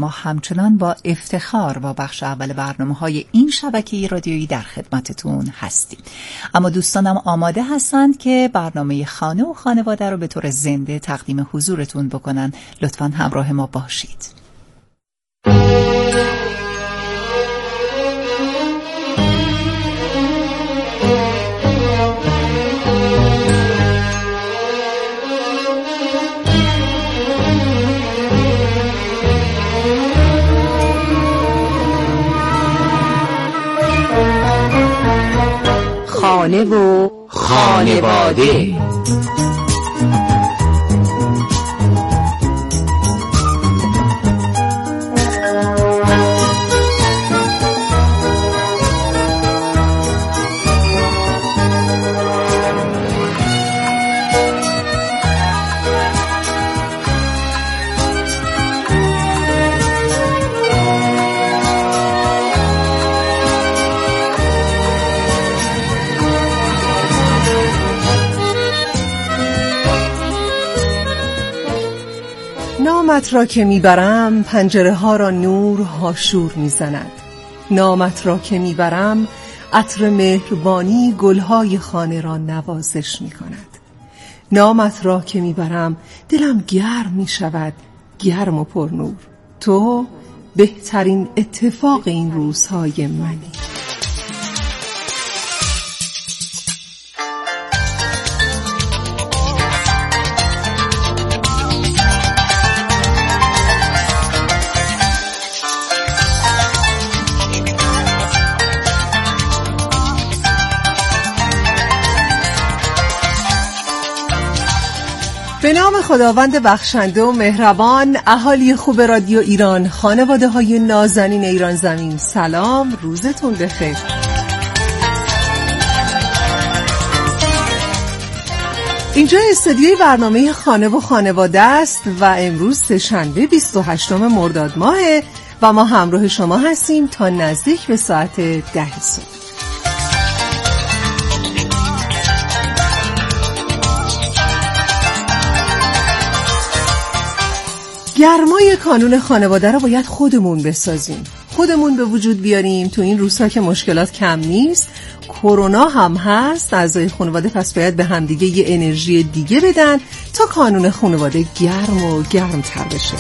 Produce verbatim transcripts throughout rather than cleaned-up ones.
ما همچنان با افتخار با بخش اول برنامه‌های این شبکه رادیویی در خدمتتون هستیم. اما دوستانم آماده هستند که برنامه خانه و خانواده رو به طور زنده تقدیم حضورتون بکنن. لطفاً همراه ما باشید. خانه و خانواده. نامت را که میبرم پنجره ها را نور هاشور میزند. نامت را که میبرم عطر مهربانی گلهای خانه را نوازش میکند. نامت را که میبرم دلم گرم میشود، گرم و پرنور. تو بهترین اتفاق این روزهای منی. به نام خداوند بخشنده و مهربان، اهالی خوب رادیو ایران، خانواده های نازنین ایران زمین، سلام، روزتون بخیر. اینجا استودیوی برنامه خانه و خانواده است و امروز سه‌شنبه بیست و هشتم مرداد ماهه و ما همراه شما هستیم تا نزدیک به ساعت ده صبح. گرمای کانون خانواده رو باید خودمون بسازیم، خودمون به وجود بیاریم. تو این روزها که مشکلات کم نیست، کرونا هم هست، اعضای خانواده پس باید به همدیگه یه انرژی دیگه بدن تا کانون خانواده گرم و گرم تر بشه.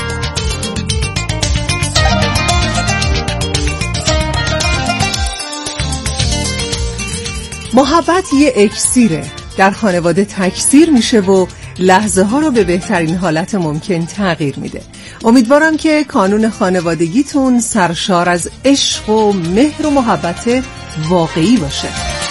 محبت یه اکسیره، در خانواده تکثیر میشه و لحظه ها رو به بهترین حالت ممکن تغییر میده. امیدوارم که کانون خانوادگیتون سرشار از عشق و مهر و محبت واقعی باشه.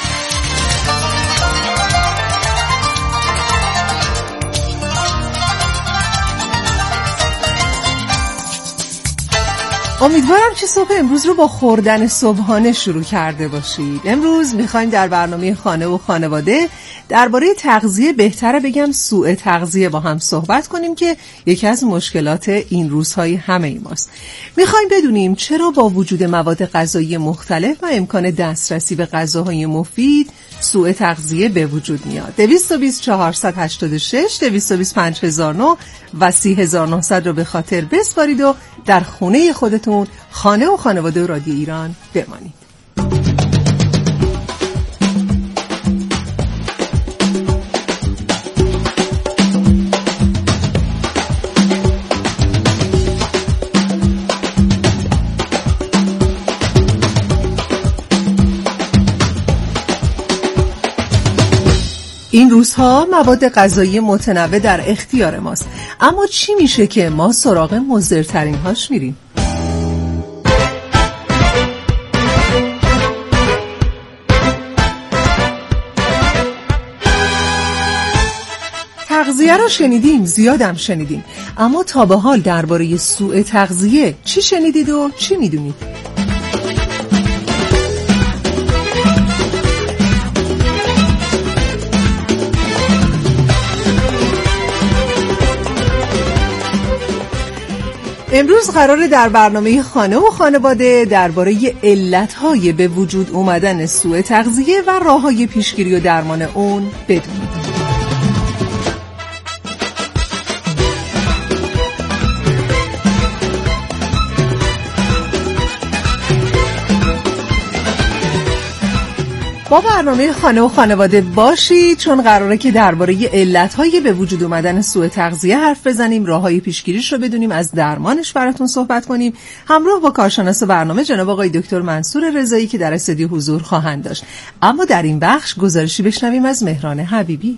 امیدوارم که صبح امروز رو با خوردن صبحانه شروع کرده باشید. امروز میخوایم در برنامه خانه و خانواده درباره تغذیه، بهتره بگم سوء تغذیه، با هم صحبت کنیم که یکی از مشکلات این روزهای همه ای ماست. میخوایم بدونیم چرا با وجود مواد غذایی مختلف و امکان دسترسی به غذاهای مفید سوء تغذیه به وجود میاد. دویست و بیست چهارصد و هشتاد و شش دویست و بیست پنج هزار و نه و سی هزار و نهصد رو به خاطر بسپارید و در خونه خودتون خانه و خانواده و رادیو ایران بمانید. این روزها مواد غذایی متنوع در اختیار ماست، اما چی میشه که ما سراغ مضرترین هاش میریم؟ تغذیه رو شنیدیم، زیادم شنیدیم، اما تا به حال درباره سوء تغذیه چی شنیدید و چی میدونید؟ امروز قراره در برنامه خانه و خانواده درباره علتهای به وجود اومدن سوء تغذیه و راههای پیشگیری و درمان اون بدونید. با برنامه خانه و خانواده باشید، چون قراره که درباره علت‌های به وجود اومدن سوء تغذیه حرف بزنیم، راه‌های پیشگیریش رو بدونیم، از درمانش براتون صحبت کنیم، همراه با کارشناس برنامه جناب آقای دکتر منصور رضایی که در استودیو حضور خواهند داشت. اما در این بخش گزارشی بشنویم از مهران حبیبی.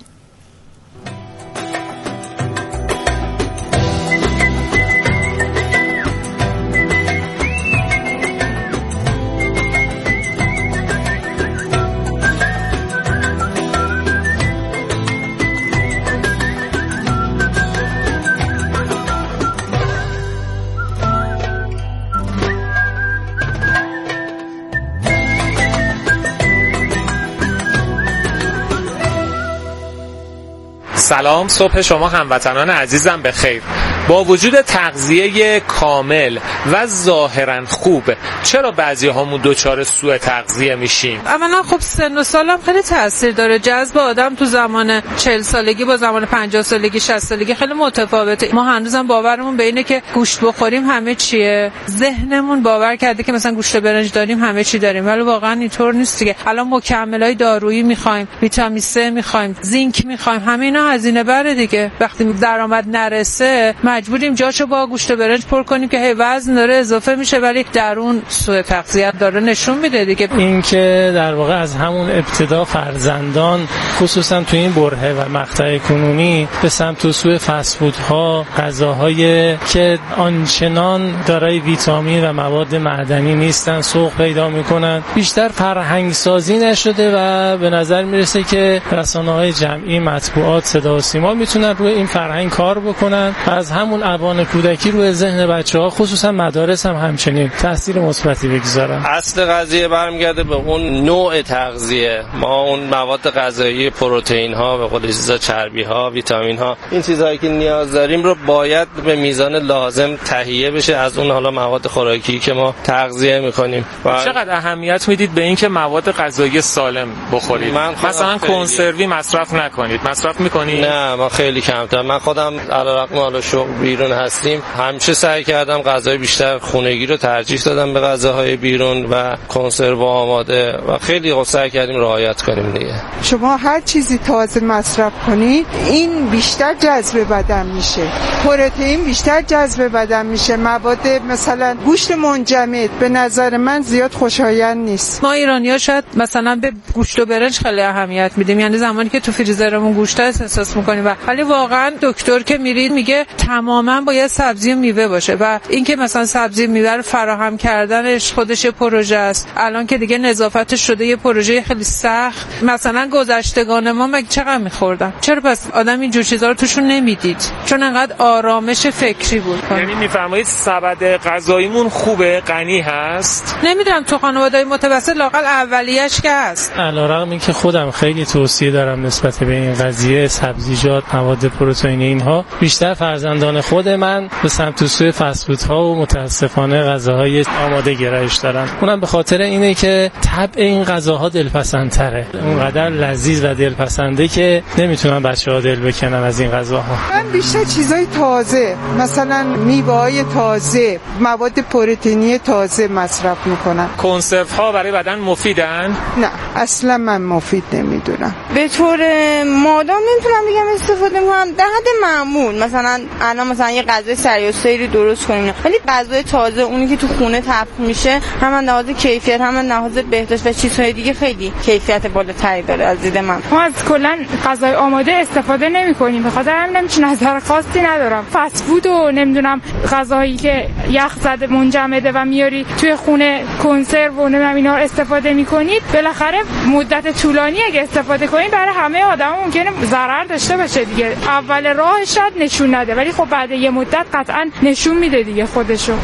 سلام، صبح شما هموطنان عزیزم بخیر. با وجود تغذیه کامل و ظاهرا خوب، چرا بعضی هامون دچار سوء تغذیه میشیم؟ اولا خب سن و سالم خیلی تاثیر داره. جذب آدم تو زمان چهل سالگی با زمان پنجاه سالگی شصت سالگی خیلی متفاوته. ما هنوزم باورمون به اینه که گوشت بخوریم همه چیه. ذهنمون باور کرده که مثلا گوشت برنج داریم همه چی داریم، ولی واقعا اینطور نیست دیگه. الان مکملای دارویی میخوایم، ویتامین سه میخوایم، زینک میخوایم، همه اینا هزینه بره دیگه. وقتی درآمد نرسه مجبوریم جاشو با گوشت برنج پر کنیم که هی وزن داره اضافه میشه، ولی درون سوء تغذیه داره نشون میده دیگه. این که در واقع از همون ابتدا فرزندان خصوصا تو این برهه و مقطع کنونی به سمت سوء فست فودها، غذاهای که آنچنان دارای ویتامین و مواد معدنی نیستن سوق پیدا میکنن، بیشتر فرهنگ سازی نشده و به نظر میرسه که رسانه‌های جمعی، مطبوعات، صدا و سیما میتونن روی این فرهنگ کار بکنن. از همون اوان کودکی روی ذهن بچه‌ها خصوصا مدارس هم همچنین تاثیر مثبتی بگذارن. اصل قضیه برمیگرده به اون نوع تغذیه. ما اون مواد غذایی، پروتئین ها، به قول چیزا چربی ها، ویتامین ها، این چیزهایی که نیاز داریم رو باید به میزان لازم تهیه بشه از اون حالا مواد خوراکی که ما تغذیه میکنیم. و چقدر اهمیت میدید به اینکه مواد غذایی سالم بخورید؟ مثلا کنسروی مصرف نکنید. مصرف میکنید؟ نه، ما خیلی کمتر. من خودم علیرغم حالا شغل بیرون هستیم، همیشه سعی کردم غذای بیشتر خونگی رو ترجیح دادم به غذاهای بیرون و کنسرو آماده و خیلی سعی کردیم رعایت کنیم دیگه. شما هر چیزی تازه مصرف کنی این بیشتر جذب بدن میشه، پروتئین بیشتر جذب بدن میشه. مواد مثلا گوشت منجمد به نظر من زیاد خوشایند نیست. ما ایرانی‌ها شاید مثلا به گوشت و برنج خیلی اهمیت میدیم، یعنی زمانی که تو فریزرمون گوشت هست احساس میکنیم، ولی واقعا دکتر که میرید میگه تماما باید سبزی و میوه باشه و اینکه مثلا سبزی میوه رو فراهم کردنش خودش پروژه است. الان که دیگه نظافتش شده یه پروژه خیلی سخت. مثلا گذشتگان ما مگه چقدر میخوردن؟ چرا پس آدم این جور چیزا رو توشون نمیدید؟ چون انقدر آرامش فکری بود. یعنی میفرمایید سبد غذاییمون خوبه، غنی هست؟ نمیدونم تو خانواده‌های متوسط لااقل اولیه‌اش که هست. علیرغم اینکه خودم خیلی توصیه دارم نسبت به این قضیه سبزیجات، مواد پروتئینی، اینها بیشتر فرزندان خود من به سمت سوی فست فودها و متاسفانه غذاهای آماده گرایش دارن. اونم به خاطر اینه که طبع این غذاها دلپسندتره، اونقدر لذیذ و دلپسنده که نمیتونن بچه‌ها دل بکنن از این غذاها. من بیشتر چیزای تازه، مثلا میوه‌های تازه، مواد پروتئینی تازه مصرف میکنم. کنسرو ها برای بدن مفیدن؟ نه، اصلا من مفید نمیدونم. به طور مادام نمیتونم بگم استفاده میکنم، در حد معمول. مثلا الان مثلا یه غذای سریع و سیری درست کنیم، ولی غذای تازه اونی که تو خونه تبخ میشه هم از لحاظ کیفیت هم از لحاظ بهداشت و چیزهای دیگه خیلی کیفیت بالاتری داره از دید من. ما از کلا غذای آماده استفاده نمی‌کنیم، به خاطر همین نمی‌شه نظر خاصی ندارم. فست فود و نمیدونم غذایی که یخ زده منجمده و میاری توی خونه کنسرو و نمیدونم اینا استفاده می‌کنید، بالاخره مدت طولانی اگه استفاده کنید برای همه آدما ممکنه ضرر داشته باشه دیگه. اول راهش شاید نشون نده، ولی خب بعد یه مدت قطعا نشون میده دیگه خودشو.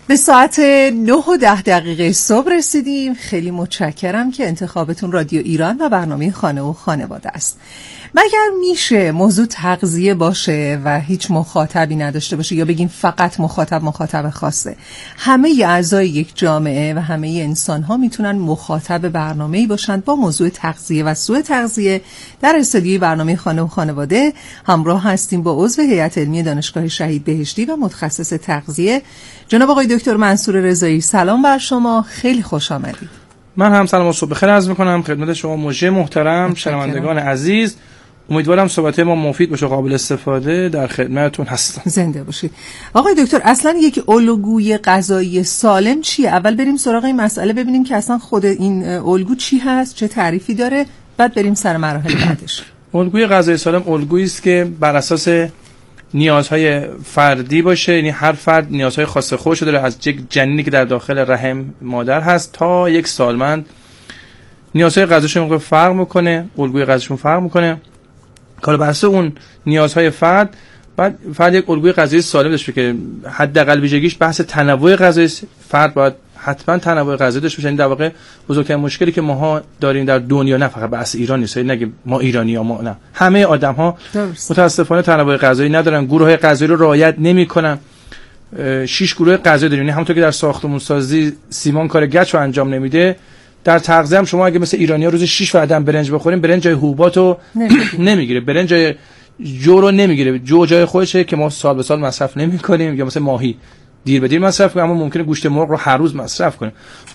به ساعت نه و ده دقیقه صبح رسیدیم. خیلی متشکرم که انتخابتون رادیو ایران و برنامه خانه و خانواده است. مگر میشه موضوع تغذیه باشه و هیچ مخاطبی نداشته باشه، یا بگیم فقط مخاطب مخاطب خاصه؟ همه اعضای یک جامعه و همه انسان ها میتونن مخاطب برنامه‌ای باشند با موضوع تغذیه و سوء تغذیه. در استودیوی برنامه خانه و خانواده همراه هستیم با عضو هیئت علمی دانشگاه شهید بهشتی و متخصص تغذیه جناب آقای دکتر منصور رضایی. سلام بر شما، خیلی خوش آمدید. من هم سلام و صبح بخیر عرض می‌کنم خدمت شما مجری محترم، شنوندگان عزیز. امیدوارم صحبت ما مفید باشه، قابل استفاده. در خدمتتون هستم. زنده باشید. آقای دکتر، اصلا یک الگوی غذایی سالم چیه؟ اول بریم سراغ این مسئله ببینیم که اصلا خود این الگو چی هست، چه تعریفی داره، بعد بریم سر مراحل بعدش. الگوی غذایی سالم الگویی است که بر اساس نیازهای فردی باشه، یعنی هر فرد نیازهای خاص خودش داره، از یک جنینی که در داخل رحم مادر هست تا یک سالمند نیازهای غذایشون فرق میکنه، الگوی غذایشون فرق میکنه. کار بر اساس اون نیازهای فرد بعد فرد یک الگوی غذایی سالم داشته که حداقل ویژگیش بحث تنوع غذایی، فرد باید حتما تنوع غذایی داشته باشه. این در واقع بزرگترین مشکلی که ماها داریم در دنیا، نه فقط بحث ایران نیست، نگیم ما ایرانی‌ها، ما نه، همه آدم‌ها متاسفانه تنوع غذایی ندارن، گروه‌های غذایی رو رعایت نمی‌کنن. شش گروه غذایی داریم، یعنی همونطور که در ساختمون سازی سیمان کار گچ رو انجام نمیده، در تغذیه هم شما اگه مثل ایرانی‌ها روز شش وعده برنج بخوریم، برنج جای حبوباتو نمیگیره، برنج جای جو رو نمیگیره، جو جای خودشه که ما سال به سال مصرف نمی‌کنیم، یا مثل ماهی دیر به دیر مصرف کنیم، اما ممکنه گوشت مرغ رو هر روز مصرف کنیم.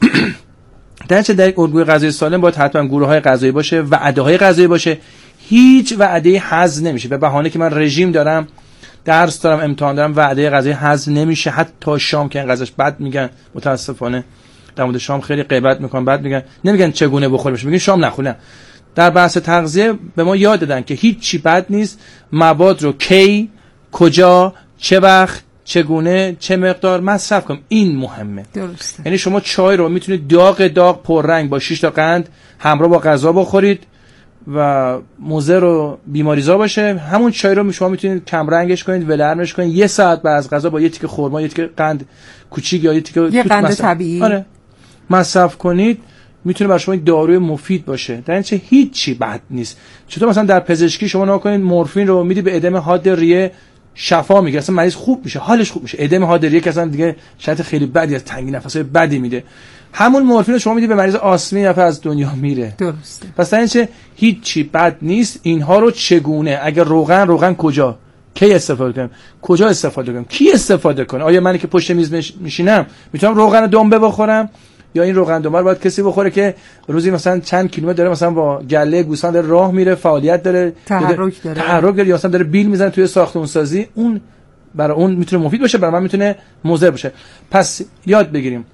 در چه در یک الگوی غذایی سالم باید حتما گروه‌های غذایی باشه، وعده‌های غذایی باشه، هیچ وعده حذف نمیشه. به بهانه که من رژیم دارم، درس دارم، امتحان دارم، وعده غذایی حذف نمیشه. حتی شام که این غذاش بد میگن، متاسفانه در مورد شام خیلی غیبت میکنن، بعد میگن نمیگن چگونه بخوریم، میگن شام نخوریم. در بحث تغذیه به ما یاد دادن که هیچ چی بد نیست، مواد رو کی، کجا، چه وقت، چگونه، چه مقدار مصرف کنیم، این مهمه. درسته. یعنی شما چای رو میتونید داغ داغ پررنگ با شش تا قند همراه با غذا بخورید و مضر و بیماریزا باشه. همون چای رو شما میتونید کم رنگش کنید، ولرمش کنید، یه ساعت بعد از غذا با یه تیکه خرما، یه تیکه قند کوچیک یا یه تیکه یه قند طبیعی آره مصرف کنید، میتونه برای شما یک داروی مفید باشه. در اینچه هیچ چی بد نیست. چطور مثلا در پزشکی شما نکنید مورفین رو میدی به ادم حاد ریه، شفا میگیره، اصلا مریض خوب میشه، حالش خوب میشه. ادم حاد ریه که اصلا دیگه شرط خیلی بدی از تنگی نفسای بدی میده. همون مورفین رو شما میدی به مریض آسمی، نفر از دنیا میره. درسته. پس در اینچه هیچ چی بد نیست. اینها رو چگونه، اگر روغن روغن کجا، کی استفاده کنم، کجا استفاده کنم، کی استفاده کنه؟ آیا منی که پشت میز میشینم میتونم روغن دنبه بخورم، یا این روغن دنبه رو باید کسی بخوره که روزی مثلا چند کیلومتر داره مثلا با گله گوسفند داره راه میره، فعالیت داره، تحرک داره تحرک داره، یا مثلا داره بیل میزنه توی ساختمون سازی، اون برای اون میتونه مفید باشه، برای من میتونه مضر باشه. پس یاد بگیریم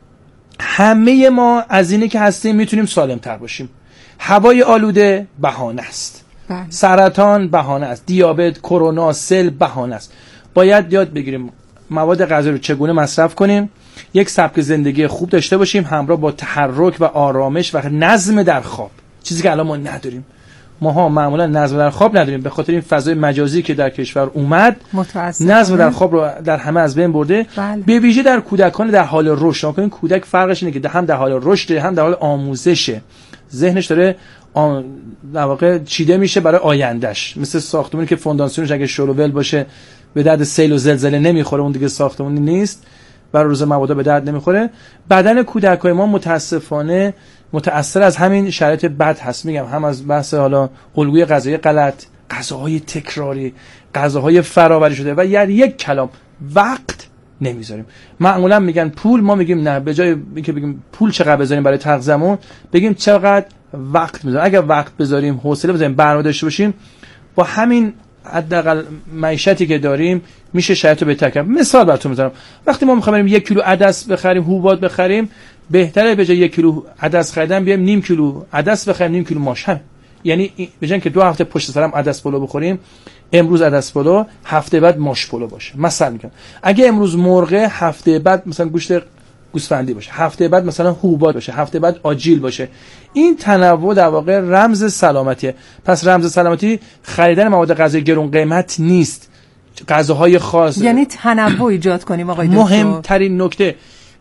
همه ما از اینه که هستیم میتونیم سالم تر باشیم. هوای آلوده بهانه است، بله. سرطان بهانه است، دیابت، کرونا، سل بهانه است. باید یاد بگیریم مواد غذایی رو چگونه مصرف کنیم، یک سبک زندگی خوب داشته باشیم همراه با تحرک و آرامش و نظم در خواب، چیزی که الان ما نداریم. ماها معمولا نظم در خواب نداریم، به خاطر این فضای مجازی که در کشور اومد نظم در خواب رو در همه از بین برده. بله. به ویژه در کودکان در حال رشد. نکنین کودک فرقش اینه که هم در حال رشد هم در حال آموزشه، ذهنش داره آن در واقع چیده میشه برای آیندهش. مثل ساختمانی که فونداسیونش اگه شلوول باشه به درد سیل و زلزله نمیخوره، اون دیگه ساختمانی نیست، برای روز مبادا به درد نمیخوره. بدن کودکای ما متاسفانه متأثر از همین شرایط بد هست. میگم هم از بحث حالا الگوی غذایی غلط، غذاهای تکراری، غذاهای فراوری شده و یعنی یک کلام وقت نمیذاریم. معمولا میگن پول، ما میگیم نه، به جای اینکه بگیم پول چقدر بذاریم برای تغذیه‌مون بگیم چقدر وقت میذاریم. اگر وقت بذاریم، حوصله بذاریم، برنامه داشته باشیم، با همین حداقل معیشتی که داریم میشه شرایطو بهتر کرد. مثال براتون میذارم، وقتی ما میخوایم یک کیلو عدس بخریم، حبوبات بخریم، بهتره به جای یک کیلو عدس خریدن بیایم نیم کیلو عدس بخریم، نیم کیلو ماش. هم یعنی به جای اینکه دو هفته پشت سرم عدس پلو بخوریم، امروز عدس پلو، هفته بعد ماش پلو باشه. مثلا میگم اگه امروز مرغه، هفته بعد مثلا گوشت گوسفندی باشه، هفته بعد مثلا حبوبات باشه، هفته بعد آجیل باشه. این تنوع در واقع رمز سلامتیه. پس رمز سلامتی خریدن مواد غذایی گران قیمت نیست، غذاهای خاص. یعنی تنوع ایجاد کنیم آقای دکتر. مهمترین نکته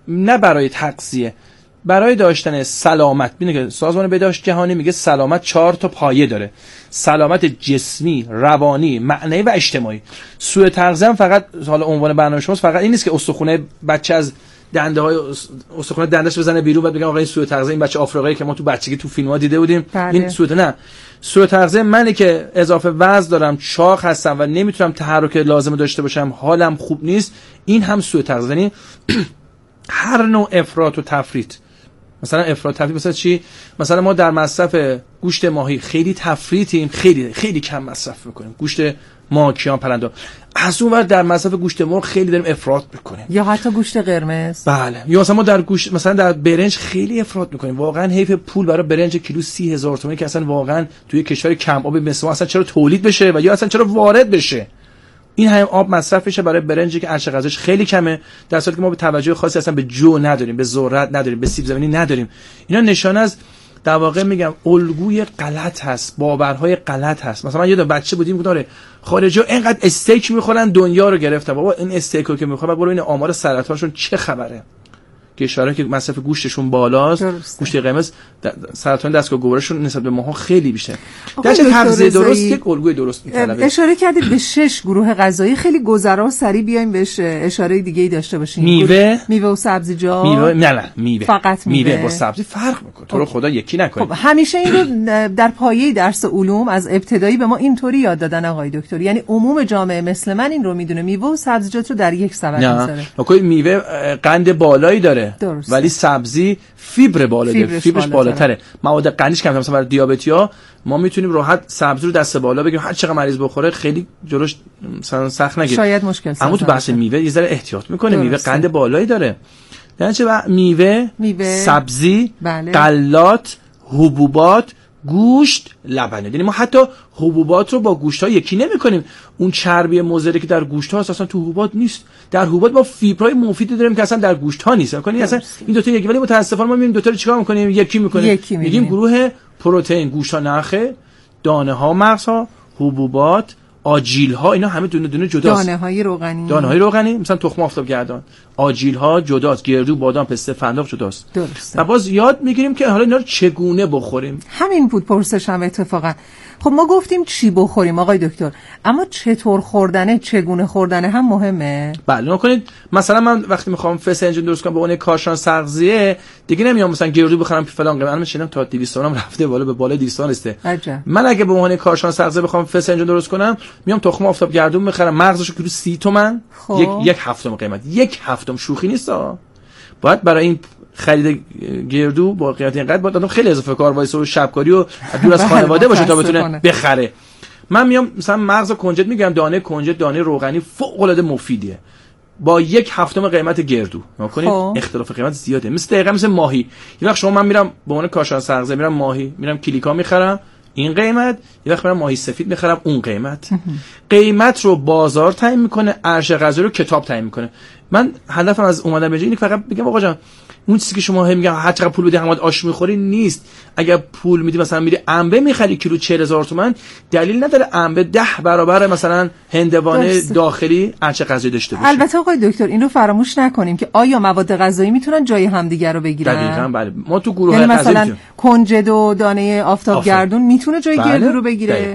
نه برای تغذیه، برای داشتن سلامت. ببینید که سازمان بهداشت جهانی میگه سلامت چهار تا پایه داره: سلامت جسمی، روانی، معنوی و اجتماعی. سوء تغذیه هم فقط حالا عنوان برنامه شماست، فقط این نیست که استخونه بچه از دنده های استخونه دندش بزنه بیرون بعد بگم آقا این سوء تغذیه، این بچه آفریقایی که ما تو بچگی تو فیلم‌ها دیده بودیم. بله. این سوء نه سوء تغذیه منی که اضافه وزن دارم، چاق هستم و نمیتونم تحرک لازم داشته باشم، حالم خوب نیست، این هم سوء تغذیه. یعنی هر نوع افراط و تفریط. مثلا افراط تفریط مثلا چی؟ مثلا ما در مصرف گوشت ماهی خیلی تفریطیم، خیلی خیلی کم مصرف میکنیم گوشت ماهیان پرنده. از اون ور در مصرف گوشت مرغ خیلی داریم افراط میکنیم، یا حتی گوشت قرمز. بله. یا مثلا ما در گوشت، مثلا در برنج خیلی افراط میکنیم. واقعا حیف پول برای برنج کیلو سی هزار تومانی که اصلا واقعا توی کشور کم آب مثل ما اصلا چرا تولید بشه و یا اصلا چرا وارد بشه. این هم آب مصرف میشه برای برنجی که ارزش غذایش خیلی کمه، در حالی که ما به توجه خاصی اصلا به جو نداریم، به ذرت نداریم، به سیب زمینی نداریم. اینا نشانه از در واقع میگم الگوی غلط هست، باورهای غلط هست. مثلا من یادم بچه بودیم که داره خارجا اینقدر استیک میخورن دنیا رو گرفتن. بابا این استیکو که میخوره برو این آمار سرطانشون چه خبره؟ کشورهایی که مصرف گوشتشون بالاست، گوشت قرمز، سرطان دستگاه گوارششون نسبت به ماها خیلی بیشتر. در چه تغذیه درست یک الگوی درست میطلبه. اشاره کردید به شش گروه غذایی، خیلی گذرا و سریع بیایم بهش اشاره دیگه‌ای داشته باشیم. میوه، میوه و سبزیجات. میوه نه نه میوه. فقط میوه. میوه با سبزی فرق میکنه. تو رو خدا یکی نکنید. خب همیشه این رو در پایه درس علوم از ابتدایی به ما اینطوری یاد دادن آقای دکتر. یعنی عموم جامعه مثل من این رو میدونه میوه و سبزیجات رو در یک سبد میذاره. نه، میوه قند بالایی داره. درست. ولی سبزی فیبر بالا داره، فیبرش بالاتره. مواد غنیش کمتره. مثلا برای دیابتی‌ها ما میتونیم راحت سبزی رو دست بالا بگیریم، هر چقدر مریض بخوره خیلی جلوش مثلا سخت نگیره. شاید مشکل اما تو بحث میوه یه ذره احتیاط میکنه. میوه قند بالایی داره. یعنی چه میوه، میوه، سبزی، بله. غلات، حبوبات، گوشت، لبن. یعنی ما حتی حبوبات رو با گوشت ها یکی نمی کنیم. اون چربی مضری که در گوشت ها اصلا تو حبوبات نیست. در حبوبات ما فیبرهای مفیدی داریم که اصلا در گوشت ها نیست. یعنی اصلا این دو تا یکی، ولی متاسفانه ما میبینیم دو تا رو چیکار میکنیم؟ یکی میکنیم. میگیم گروه پروتئین، گوشت ها نخه، دانه ها مغز ها، حبوبات، آجیل ها، اینا همه دونه دونه جداست. دانه های روغنی، دانه های روغنی مثلا تخم آفتابگردان، آجیل ها جداست، گردو، بادام، پسته، فندق جداست. درسته. و باز یاد میگیریم که حالا اینا رو چگونه بخوریم. همین بود پرسشم اتفاقا. خب ما گفتیم چی بخوریم آقای دکتر، اما چطور خوردنه، چگونه خوردنه هم مهمه. بله نکنید مثلا من وقتی میخوام فسنجون درست کنم به عنوان کارشناس تغذیه دیگه نمیام مثلا گردو بخرم فلان قیمت. من شنیدم تا دویست تومن رفته بالا، به بالای دویست تومن است. من اگه به عنوان کارشناس تغذیه بخوام فسنجون درست کنم میام تخم آفتابگردون میخرم، مغزشو کیلو سی تومن، یک یک هفتم قیمت، یک هفتم شوخی نیست. باید برای این خرید گردو با قیمت اینقدر باید آدم خیلی اضافه کار وایسه و شبکاری و دور از خانواده باشه تا بتونه بخره. من میام مثلا مغز کنجد میگم، دانه کنجد دانه روغنی فوق العاده مفیدیه با یک هفتم قیمت گردو. نکنید اختلاف قیمت زیاده. مثل دقیقاً مثل ماهی. یه وقت شما من میرم به عنوان کارشناس تغذیه میرم ماهی، میرم کلیکا میخرم این قیمت، یه وقت میرم ماهی سفید میخرم اون قیمت. قیمت رو بازار تعیین میکنه، ارزش غذایی رو کتاب تعیین میکنه. من هدفم از اومدن به اینه فقط بگم آقا جان اون چیزی که شما هم میگن هر چقدر پول بدی همات آش میخوری نیست. اگر پول میدی مثلا میری انبه میخری کیلو چهل هزار تومان، دلیل نداره انبه ده برابر مثلا هندوانه داخلی ارزش غذایی داشته باشه. البته آقای دکتر این رو فراموش نکنیم که آیا مواد غذایی میتونن جای همدیگه رو بگیرن؟ دقیقاً بله. ما تو گروه یعنی مثلا کنجد و دانه آفتابگردون میتونه جای بله. گردو رو بگیره؟ بله.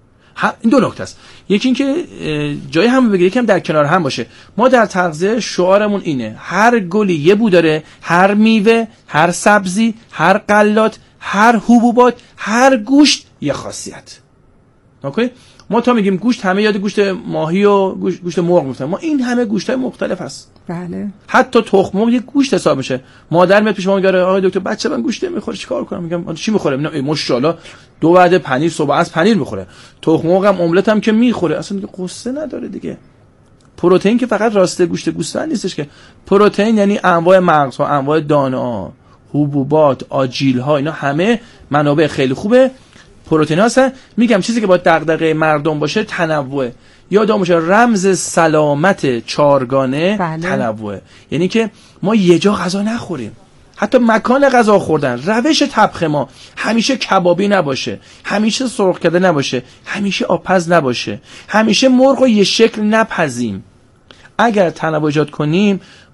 این دو نکته است. یکی این که جای هم بگیره، یکم در کنار هم باشه. ما در تغذیه شعارمون اینه هر گلی یه بو داره، هر میوه، هر سبزی، هر غلات، هر حبوبات، هر گوشت یه خاصیت. اوکی؟ ما تا میگیم گوشت همه یاد گوشت ماهی و گوشت, گوشت مرغ میفتن. ما این همه گوشت‌های مختلف هست. بله. حتی تخم مرغ یه گوشت حساب میشه. مادر میاد پیش ما میگه آقای دکتر بچه من گوشت میخوره چیکار کنم؟ میگم چی میخوره؟ میگم ماشاءالله دو وعده پنیر صبح از پنیر میخوره. تخم مرغ هم املت هم که میخوره. اصلا دیگه قصه نداره دیگه. پروتئین که فقط راسته گوشت گوسفند نیستش که. پروتئین یعنی انواع مغزها، انواع دانه‌ها، حبوبات، آجیل‌ها، اینا همه منابع خیلی خوبه. پروتئین هستن. میگم چیزی که با دغدغه مردم باشه تنوع. یادم باشه رمز سلامت چارگانه بله. تنوع. یعنی که ما یه جا غذا نخوریم. حتی مکان غذا خوردن، روش طبخ ما همیشه کبابی نباشه، همیشه سرخ کرده نباشه، همیشه آبپز نباشه، همیشه مرغ رو یه شکل نپزیم. اگر تنوع ایجاد کنیم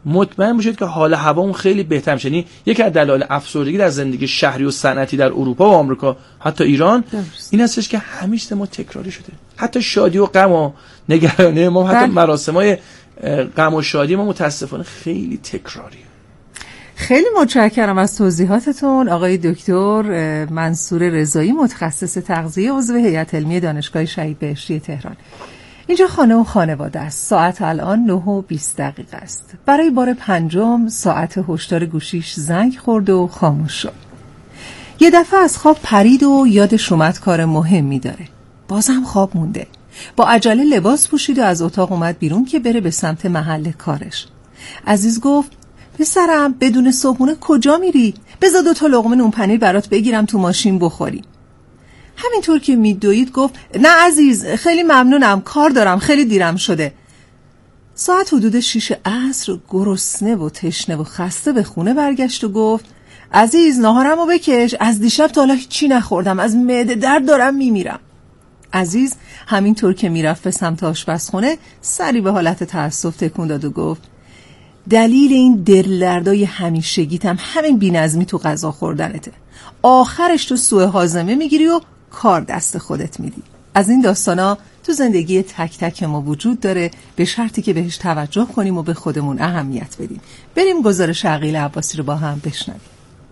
مطمئن باشید که حال هوامون خیلی بهتر میشه. یعنی یکی از دلایل افسردگی در زندگی شهری و صنعتی در اروپا و آمریکا، حتی ایران، درست. این هستش که همیشه ما تکراری شده. حتی شادی و غم و نگرانی ما، حتی مراسم‌های غم و شادی ما متاسفانه خیلی تکراریه. خیلی متشکرم از توضیحاتتون آقای دکتر منصور رضایی، متخصص تغذیه، عضو هیئت علمی دانشگاه شهید بهشتی تهران. اینجا خانه و خانواده است. ساعت الان نه و بیست دقیقه است. برای بار پنجم ساعت هشدار گوشیش زنگ خورد و خاموش شد. یه دفعه از خواب پرید و یادش اومد کار مهمی داره. بازم خواب مونده. با عجله لباس پوشید و از اتاق اومد بیرون که بره به سمت محل کارش. عزیز گفت پسرم بدون صبحونه کجا میری؟ بذار دو تا لقمه نون پنیر برات بگیرم تو ماشین بخوری. همینطور که میدوید گفت نه عزیز خیلی ممنونم، کار دارم، خیلی دیرم شده. ساعت حدود شیش عصر گرسنه و تشنه و خسته به خونه برگشت و گفت عزیز ناهارمو بکش، از دیشب تا حالا هیچی نخوردم، از معده درد دارم میمیرم. عزیز همینطور که میرفت به سمت آشپزخونه سری به حالت تأسف تکون داد و گفت دلیل این دلدردای همیشگیتم همین بی‌نظمی تو غذا خوردنته. آخرش تو سوء هاضمه میگیری و کار دست خودت میدی. از این داستانا تو زندگی تک تک ما وجود داره، به شرطی که بهش توجه کنیم و به خودمون اهمیت بدیم. بریم گزارش عقیل عباسی رو با هم بشنویم.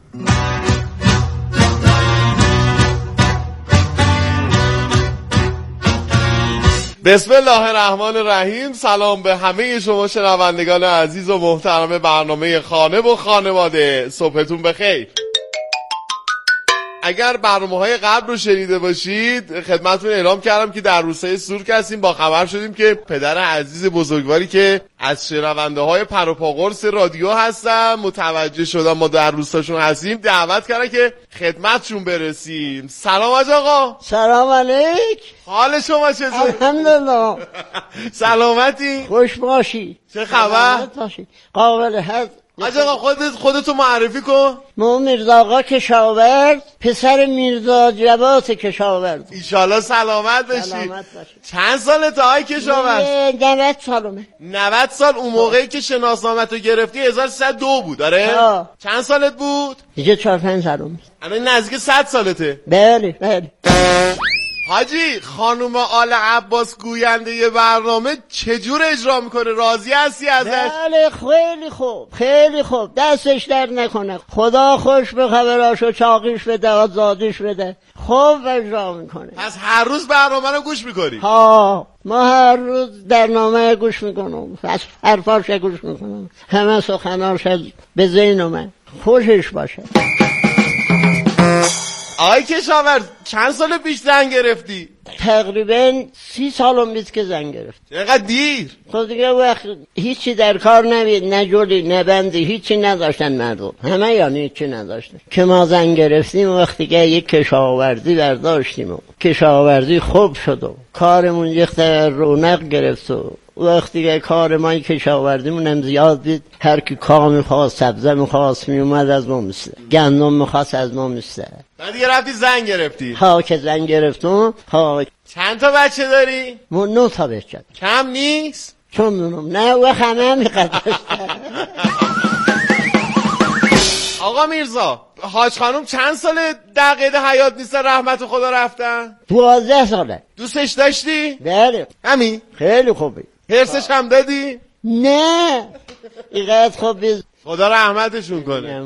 بسم الله الرحمن الرحیم. سلام به همه شما شنوندگان عزیز و محترم برنامه خانه و خانواده. صبحتون بخیر. اگر برنامه‌های قبل رو شنیده باشید خدمتتون اعلام کردم که در روستای سورک هستیم. با خبر شدیم که پدر عزیز بزرگواری که از شنونده‌های پر و پا قرص رادیو هستن متوجه شدن ما در روستاشون هستیم، دعوت کردن که خدمتشون برسیم. سلام آج آقا. سلام علیک. حال شما چطور؟ الحمدلله. سلامتی؟ خوش باشی. چه خبر؟ باشی. قابل هست. آج آقا خودت خودتو معرفی کن. ما میرزا آقا کشاورز، پسر میرزا جواد کشاورز. ایشالله سلامت بشی. سلامت باشی. چند سالته آقای کشاورز؟ نود سالمه. نود سال. اون موقعی که شناسنامه‌تو گرفتی هزار و سیصد و دو بود داره؟ آه. چند سالت بود؟ دیگه چهار پنج سالم. الان نزدیک صد سالته. بله بله. حاجی خانم آل عباس گوینده ی برنامه چجور اجرا میکنه؟ راضی هستی ازش؟ بله خیلی خوب خیلی خوب، دستش در نکنه. خدا خوش به خبراشو چاقیش بده آزادیش بده. خوب اجرا میکنه. پس هر روز برنامه رو گوش میکنی؟ ها ما هر روز برنامه گوش میکنم، از حرفاش گوش میکنم، همه سخناش به ذهن من خوشش باشه. آقای کشاورز چند سال پیش زن گرفتی؟ تقریبا سی سالم بیست که زن گرفت. چقدر دیر؟ خود دیگه وقت هیچی در کار نبید، نه جولی نه بندی، هیچی نداشتن مردم، همه یعنی هیچی نداشتن که ما زن گرفتیم. وقتی که یک کشاورزی برداشتیم و کشاورزی خوب شد و کارمون یک رونق گرفت و وقتی که کار ما کشاورزیمون هم زیاد دید، هر کی کار میخواست، سبزه میخواست میومد از ما مثل گندم میخواست از ما مثل. بعد دیگه رفتی زن گرفتی؟ ها که زن گرفتم. ها چند تا بچه داری؟ ما نه تا بچه. کم نیست؟ چون میدونم نه و همه میقدرشتن. آقا میرزا حاج خانم چند ساله در قید حیات نیستن رحمت خدا رفتن؟ دوازده ساله. دوستش داشتی؟ بله. همین؟ خیلی خوبی. حرسش هم دادی؟ نه اینقدر خوبی. خدا رحمتشون کنه.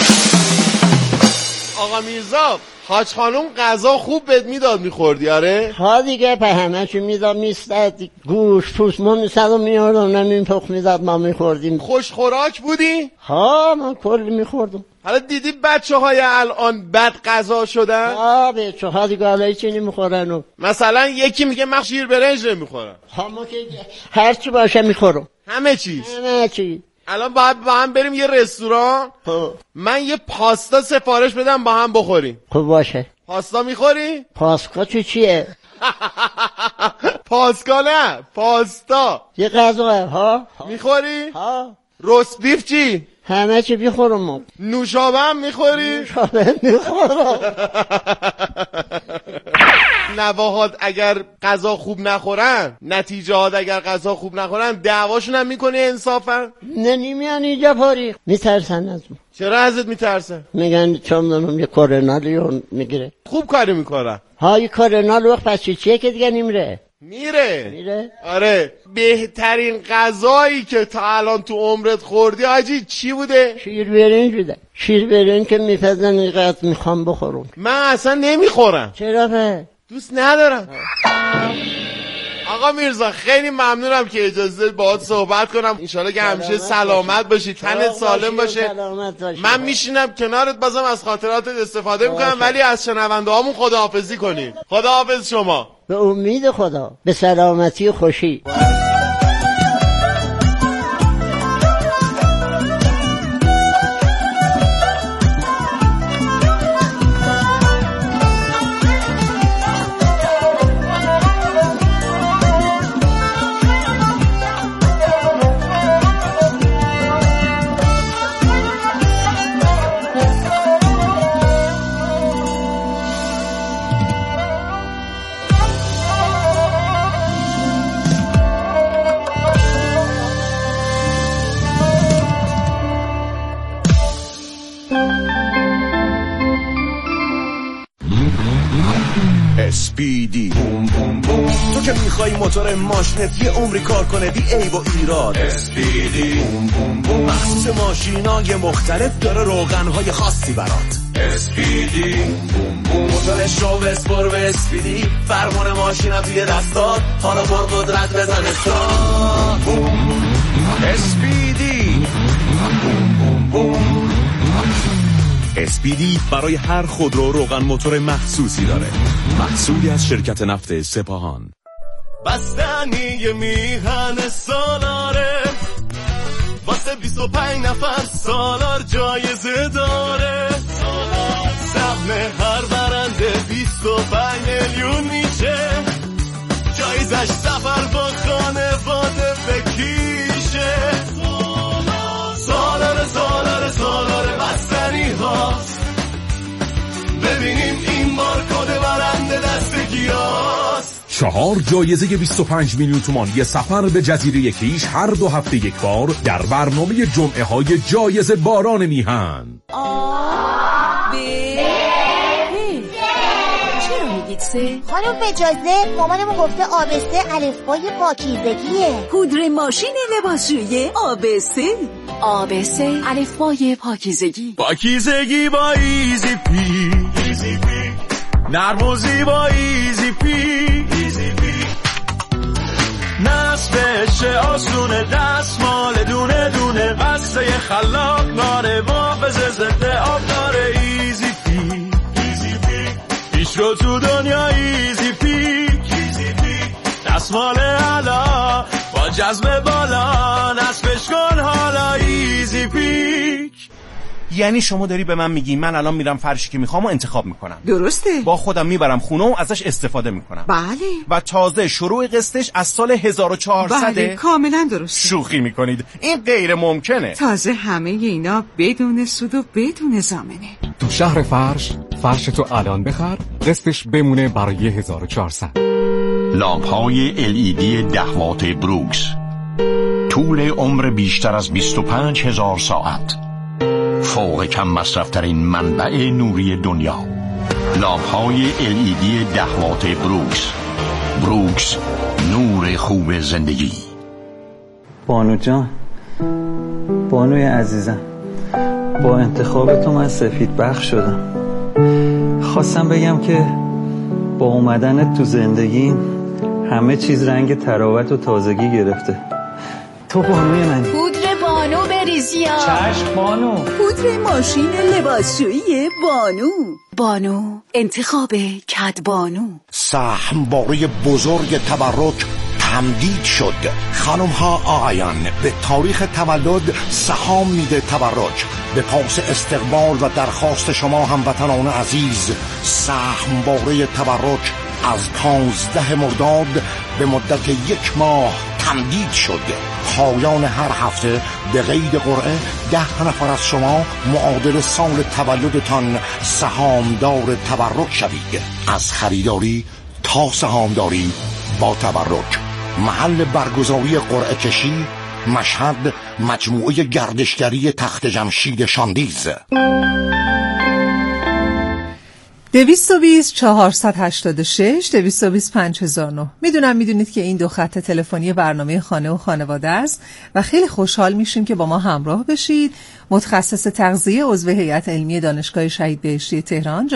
آقا میرزا حاج خانم غذا خوب بهت میداد میخوردی؟ آره؟ ها دیگه په همه چی میداد، میستد گوش پوست ما میستد و میاردم نمیم تخم میداد ما میخوردیم. خوش خوراک بودی؟ ها ما کلی میخوردم. حالا دیدی بچه های الان بد غذا شدن؟ ها بچه ها دیگه حالا چی نمیخورن و مثلا یکی میگه من شیر برنج نمیخورم. ها ما که هر چی باشه میخورم، همه چیز. همه چی. الان باید با هم بریم یه رستوران، من یه پاستا سفارش بدم با هم بخوریم. خوب باشه. پاستا میخوری؟ پاستا چی چیه؟ پاسکا نه پاستا. یه غذا ها میخوری؟ ها. روست بیف چی؟ همه چی میخورم. نوشابه هم میخوری؟ نوشابه میخورم. نواهات اگر غذا خوب نخورن، نتیجه ها اگر غذا خوب نخورن، دعواشون هم میکنه انصافا؟ نه نمیان اینجا پاری میترسن از ما. چرا ازت میترسن؟ میگن چون منم یه کورنالیون میگیره. خوب کاری میکنن. های کورنال وقت پس چیه که دیگه نمیره. میره میره. آره. بهترین غذایی که تا الان تو عمرت خوردی حاجی چی بوده؟ شیر برنج بوده. شیر برنج که میپزن اینقدر میخوام بخورم. من اصلا نمیخورم. چرا به؟ دوست ندارم. آقا میرزا خیلی ممنونم که اجازه باهات صحبت کنم. انشالله که همیشه سلامت باشی، تنت سالم باشه. من میشینم کنارت بازم از خاطراتت استفاده میکنم، ولی از شنونده هامون خداحافظی کنیم. خداحافظ شما. به امید خدا، به سلامتی و خوشی. اسپیدی بوم بوم بوم. تو که میخوای موتور ماشینت یه عمری کار کنه بی عیب و ایراد، اسپیدی بوم بوم بوم. مخصوص ماشینای مختلف داره روغنهای خاصی برات. اسپیدی بوم بوم. موتورش رو بسپر به اسپیدی، فرمون ماشینم توی دستات، حالا بر قدرت بزن استارت. بوم اسپیدی بوم بوم بوم. اسپیدی برای هر خودرو روغن موتور مخصوصی داره، محصولی از شرکت نفت سپاهان. بستنی میهن سالاره واسه بیست و پنج نفر سالار جایزه داره. سهم هر برنده بیست و پنج میلیون میشه، جایزش سفر با خانواده بکیشه. سالار سالار سالار بستنی هاست، ببینیم این بار کد برنده دست کیاست. چهار جایزه بیست و پنج میلیون تومان یه سفر به جزیره کیش هر دو هفته یک بار در برنامه جمعه های جایزه باران میهن. آ ب چرا میگید سه؟ خانم اجازه مامانمون گفته آبسته الفبای پاکیزگیه. پودر ماشین لباسشویی آبسته. آبسته الفبای پاکیزگی. پاکیزگی با ایزی پی، ایزی پی. نرم و زیبا ایزی پی، ایزی پی. نصفش آسونه، دستمال دونه دونه، قصه خلاق داره، محافظ ضد آب داره. ایزی پی، ایزی پی. پیش رو تو دنیا ایزی پی، ایزی پی. دستمال علا با جذب بالا، نصفش کن حالا ایزی پیک. یعنی شما داری به من میگی من الان میرم فرشی که میخوام و انتخاب میکنم؟ درسته. با خودم میبرم خونه و ازش استفاده میکنم. بله. و تازه شروع قسطش از سال هزار و چهارصد. بله کاملا درسته. شوخی میکنید، این غیر ممکنه. تازه همه اینا بدون سود و بدون ضامنه. تو شهر فرش، فرش تو الان بخر، قسطش بمونه برای هزار و چهارصد. لامپ های ال ای دی ده وات بروکس، طول عمر بیشتر از بیست و پنج هزار ساعت، فوق کم مصرف ترین منبع نوری دنیا. لامپ های ال ای دی ده وات بروکس. بروکس، نور خوب زندگی. بانو جان، بانوی عزیزم، با انتخاب تو من سفید بخش شدم. خواستم بگم که با اومدنت تو زندگی همه چیز رنگ تراوت و تازگی گرفته. تو بانوی منی. پودر بانو بریزیا. چشم بانو. پودر ماشین لباسشویی بانو. بانو، انتخاب کد بانو. سهم باره بزرگ تبرک تمدید شد. خانم ها آقایان، به تاریخ تولد سهام میده تبرک. به پاس استقبال و درخواست شما هموطنان عزیز، سهم باره تبرک از پانزده مرداد به مدت یک ماه تمدید شد. پایان هر هفته به قید قرعه ده نفر از شما معادل سال تولدتان سهامدار تبرک شوید. از خریداری تا سهامداری با تبرک. محل برگزاری قرعه کشی مشهد، مجموعه گردشگری تخت جمشید شاندیز. دویست و بیست چهارصد و هشتاد و شش دویست و بیست پنج هزار و نه. میدونم میدونید که این دو خط تلفنی برنامه خانه و خانواده است و خیلی خوشحال میشیم که با ما همراه بشید. متخصص تغذیه، عضو هیئت علمی دانشگاه شهید بهشتی تهران